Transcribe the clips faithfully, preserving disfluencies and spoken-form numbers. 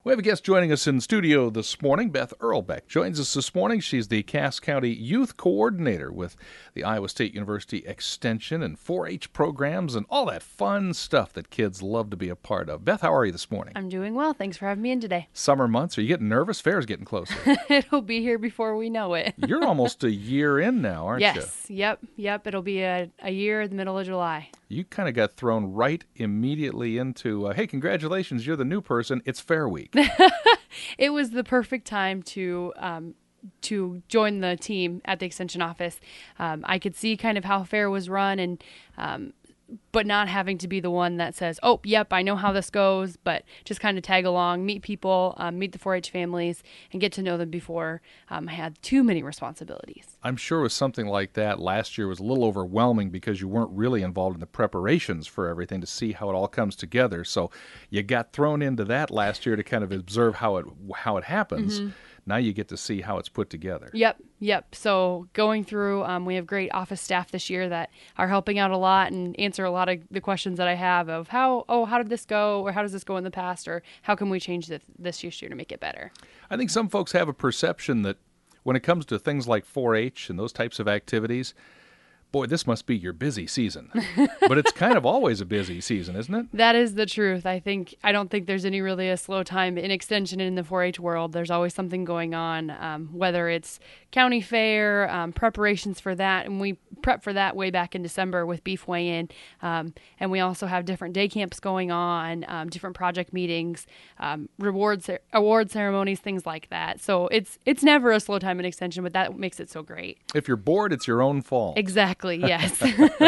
We have a guest joining us in studio this morning. Beth Earlbeck joins us this morning. She's the Cass County Youth Coordinator with the Iowa State University Extension and four H programs and all that fun stuff that kids love to be a part of. Beth, how are you this morning? I'm doing well. Thanks for having me in today. Summer months. Are you getting nervous? Fair's getting closer. It'll be here before we know it. You're almost a year in now, aren't yes. you? Yes. Yep. Yep. It'll be a, a year in the middle of July. You kind of got thrown right immediately into, uh, hey, congratulations, you're the new person. It's Fair Week. It was the perfect time to um, to join the team at the Extension office. Um, I could see kind of how Fair was run, and um, but not having to be the one that says, oh, yep, I know how this goes, but just kind of tag along, meet people, um, meet the four H families, and get to know them before um, I had too many responsibilities. I'm sure with something like that, last year was a little overwhelming because you weren't really involved in the preparations for everything to see how it all comes together. So you got thrown into that last year to kind of observe how it how it happens. Mm-hmm. Now you get to see how it's put together. Yep, yep. So going through, um, we have great office staff this year that are helping out a lot and answer a lot of the questions that I have of how, oh, how did this go, or how does this go in the past, or how can we change this, this year to make it better? I think some folks have a perception that when it comes to things like four H and those types of activities, boy, this must be your busy season. But it's kind of always a busy season, isn't it? That is the truth. I think I don't think there's any really a slow time in Extension in the four H world. There's always something going on, um, whether it's county fair, um, preparations for that, and we prep for that way back in December with Beef Weigh-In. Um, and we also have different day camps going on, um, different project meetings, um, rewards, award ceremonies, things like that. So it's it's never a slow time in Extension, but that makes it so great. If you're bored, it's your own fault. Exactly. Yes.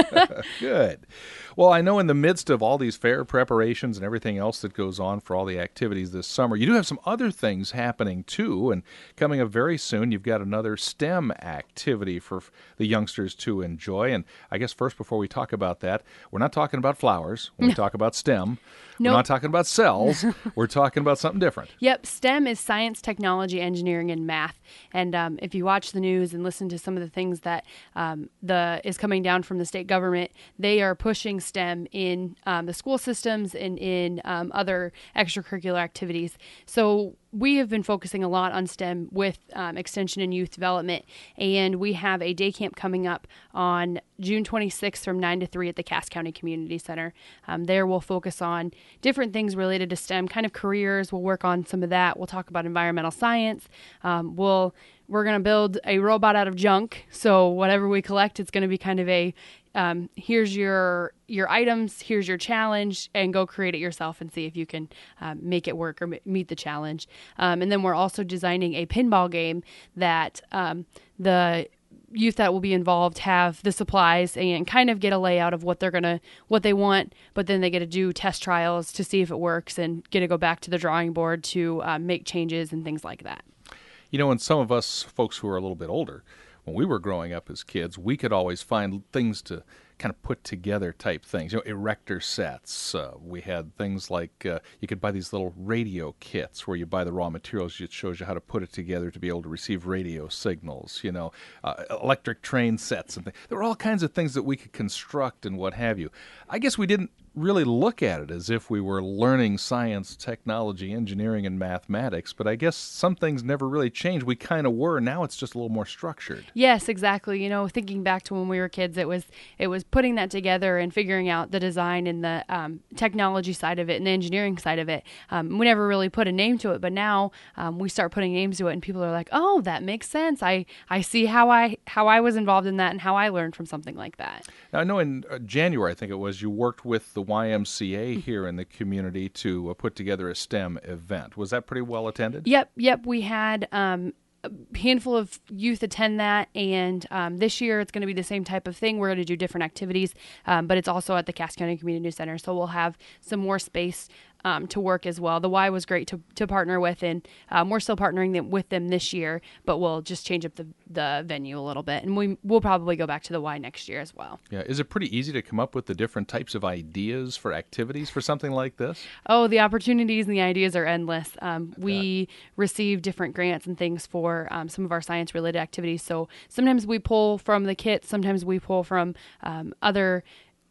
Good. Well, I know in the midst of all these fair preparations and everything else that goes on for all the activities this summer, you do have some other things happening too. And coming up very soon, you've got another STEM activity for the youngsters to enjoy. And I guess first, before we talk about that, we're not talking about flowers when we talk about STEM. Nope. We're not talking about cells. We're talking about something different. Yep. STEM is science, technology, engineering, and math. And um, if you watch the news and listen to some of the things that um, the is coming down from the state government, they are pushing STEM in um, the school systems and in um, other extracurricular activities. So we have been focusing a lot on STEM with um, Extension and Youth Development, and we have a day camp coming up on June twenty-sixth from nine to three at the Cass County Community Center. Um, there we'll focus on different things related to STEM, kind of careers. We'll work on some of that. We'll talk about environmental science. Um, we'll We're going to build a robot out of junk, so whatever we collect, it's going to be kind of a Um, here's your your items, here's your challenge, and go create it yourself and see if you can um, make it work or m- meet the challenge. Um, and then we're also designing a pinball game that um, the youth that will be involved have the supplies and kind of get a layout of what they're gonna what they want, but then they get to do test trials to see if it works and get to go back to the drawing board to uh, make changes and things like that. You know, and some of us folks who are a little bit older, when we were growing up as kids, we could always find things to kind of put together type things. You know, erector sets. Uh, we had things like uh, you could buy these little radio kits where you buy the raw materials. It shows you how to put it together to be able to receive radio signals. You know, uh, electric train sets and things. There were all kinds of things that we could construct and what have you. I guess we didn't really look at it as if we were learning science, technology, engineering, and mathematics, but I guess some things never really changed. We kind of were. Now it's just a little more structured. Yes, exactly. You know, thinking back to when we were kids, it was it was putting that together and figuring out the design and the um, technology side of it and the engineering side of it. Um, we never really put a name to it, but now um, we start putting names to it, and people are like, "Oh, that makes sense. I I see how I how I was involved in that and how I learned from something like that." Now, I know in uh, January, I think it was, you worked with the Y M C A here in the community to uh, put together a STEM event. Was that pretty well attended? Yep, yep. We had um, a handful of youth attend that, and um, this year it's going to be the same type of thing. We're going to do different activities, um, but it's also at the Cass County Community Center, so we'll have some more space Um, to work as well. The Y was great to, to partner with, and um, we're still partnering them, with them this year, but we'll just change up the, the venue a little bit, and we, we'll probably go back to the Y next year as well. Yeah, is it pretty easy to come up with the different types of ideas for activities for something like this? Oh, the opportunities and the ideas are endless. Um, we receive different grants and things for um, some of our science-related activities, so sometimes we pull from the kit, sometimes we pull from um, other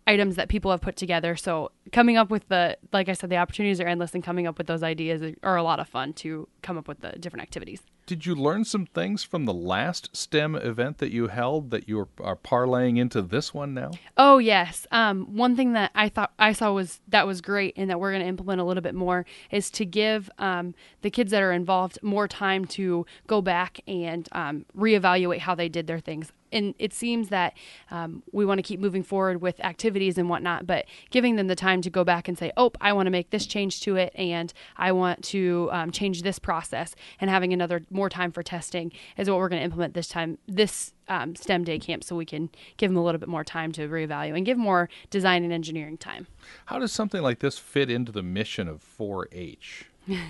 items that people have put together. So coming up with the, like I said, the opportunities are endless, and coming up with those ideas are a lot of fun to come up with the different activities. Did you learn some things from the last STEM event that you held that you are parlaying into this one now? Oh, yes. Um, one thing that I thought I saw was that was great and that we're going to implement a little bit more is to give um, the kids that are involved more time to go back and um, reevaluate how they did their things. And it seems that um, we want to keep moving forward with activities and whatnot, but giving them the time to go back and say, oh, I want to make this change to it, and I want to um, change this process, and having another more time for testing is what we're going to implement this time, this um, STEM day camp, so we can give them a little bit more time to reevaluate and give more design and engineering time. How does something like this fit into the mission of four H?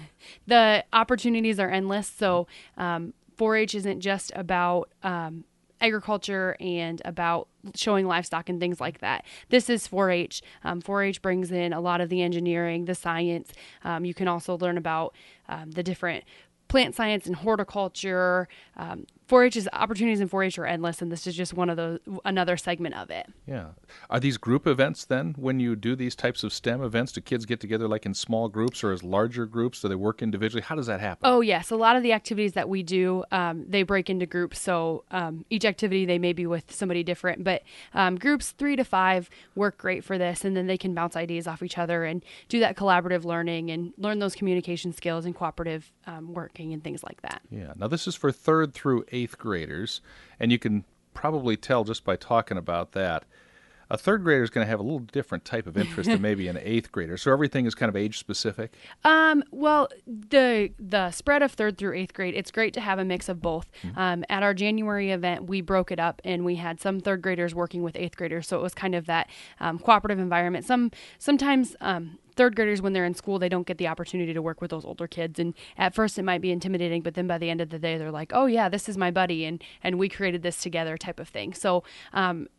The opportunities are endless, so um, four H isn't just about um, agriculture and about showing livestock and things like that. This is four H. Um, four H brings in a lot of the engineering, the science. Um, you can also learn about um, the different plant science and horticulture. Um, four H's opportunities in four H are endless, and this is just one of those, another segment of it. Yeah. Are these group events then, when you do these types of STEM events? Do kids get together like in small groups or as larger groups? Do they work individually? How does that happen? Oh, yes. A lot of the activities that we do, um, they break into groups. So um, each activity, they may be with somebody different, but um, groups three to five work great for this, and then they can bounce ideas off each other and do that collaborative learning and learn those communication skills and cooperative um, working and things like that. Yeah. Now, this is for third through eighth graders, and you can probably tell just by talking about that. A third grader is going to have a little different type of interest than maybe an eighth grader. So everything is kind of age specific? Um, well, the the spread of third through eighth grade, it's great to have a mix of both. Mm-hmm. Um, at our January event, we broke it up, and we had some third graders working with eighth graders. So it was kind of that um, cooperative environment. Some Sometimes um, third graders, when they're in school, they don't get the opportunity to work with those older kids. And at first it might be intimidating, but then by the end of the day, they're like, oh, yeah, this is my buddy, and, and we created this together type of thing. So um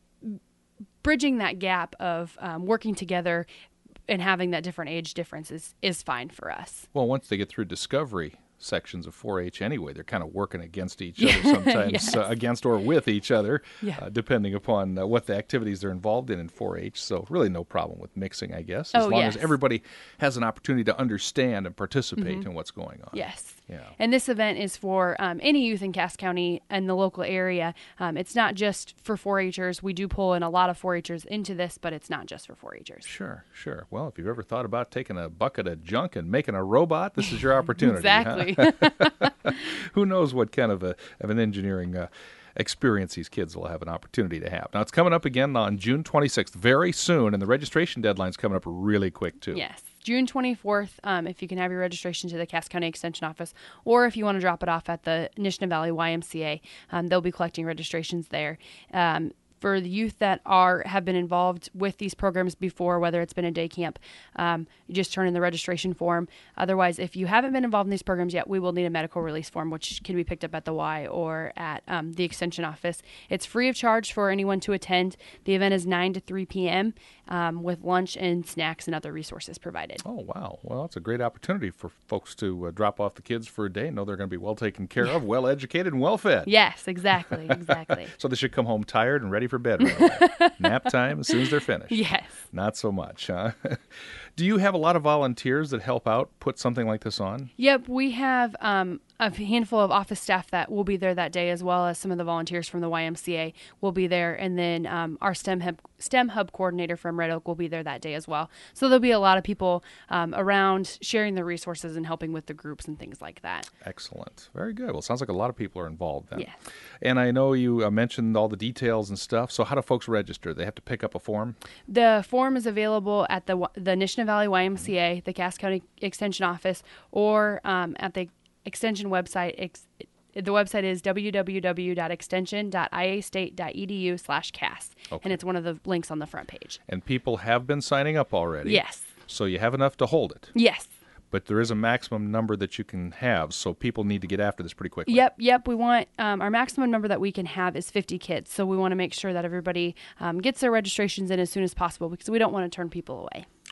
bridging that gap of um, working together and having that different age difference is, is fine for us. Well, once they get through discovery sections of four H anyway, they're kind of working against each other sometimes, yes. uh, against or with each other, yeah. uh, depending upon uh, what the activities they're involved in in four H. So really no problem with mixing, I guess, as oh, long yes. as everybody has an opportunity to understand and participate mm-hmm. in what's going on. Yes. Yeah. And this event is for um, any youth in Cass County and the local area. Um, it's not just for four H'ers. We do pull in a lot of four H'ers into this, but it's not just for four H'ers. Sure, sure. Well, if you've ever thought about taking a bucket of junk and making a robot, this is your opportunity. Exactly. Huh? Who knows what kind of, a, of an engineering uh, experience these kids will have an opportunity to have. Now, it's coming up again on June twenty-sixth, very soon, and the registration deadline's coming up really quick, too. Yes. June twenty-fourth, um, if you can have your registration to the Cass County Extension Office, or if you want to drop it off at the Nishna Valley Y M C A, um, they'll be collecting registrations there. Um, for the youth that are have been involved with these programs before, whether it's been a day camp, um, you just turn in the registration form. Otherwise, if you haven't been involved in these programs yet, we will need a medical release form, which can be picked up at the Y or at um, the Extension Office. It's free of charge for anyone to attend. The event is nine to three p.m. Um, with lunch and snacks and other resources provided. Oh, wow. Well, it's a great opportunity for folks to uh, drop off the kids for a day and know they're going to be well taken care of, well educated, and well fed. Yes, exactly, exactly. So they should come home tired and ready for bed right away. Nap time as soon as they're finished. Yes. Not so much, huh? Do you have a lot of volunteers that help out put something like this on? Yep, we have um, a handful of office staff that will be there that day, as well as some of the volunteers from the Y M C A will be there, and then um, our STEM Hub, STEM Hub coordinator from Red Oak will be there that day as well. So there'll be a lot of people um, around sharing the resources and helping with the groups and things like that. Excellent. Very good. Well, it sounds like a lot of people are involved then. Yes. And I know you uh, mentioned all the details and stuff, so how do folks register? They have to pick up a form? The form is available at the the Nishna Valley Y M C A, the Cass County Extension Office, or um, at the Extension website. Ex- the website is w w w dot extension dot i a state dot e d u slash cass, okay. and it's one of the links on the front page. And people have been signing up already? Yes. So you have enough to hold it? Yes. But there is a maximum number that you can have, so people need to get after this pretty quickly. Yep, yep. We want um, our maximum number that we can have is fifty kids, so we want to make sure that everybody um, gets their registrations in as soon as possible because we don't want to turn people away.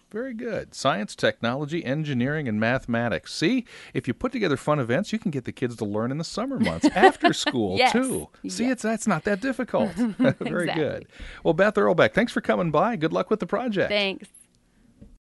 Very good. Science, technology, engineering, and mathematics. See, if you put together fun events, you can get the kids to learn in the summer months after school, yes. too. See, yes. it's that's not that difficult. Very exactly. good. Well, Beth Earlbeck, thanks for coming by. Good luck with the project. Thanks.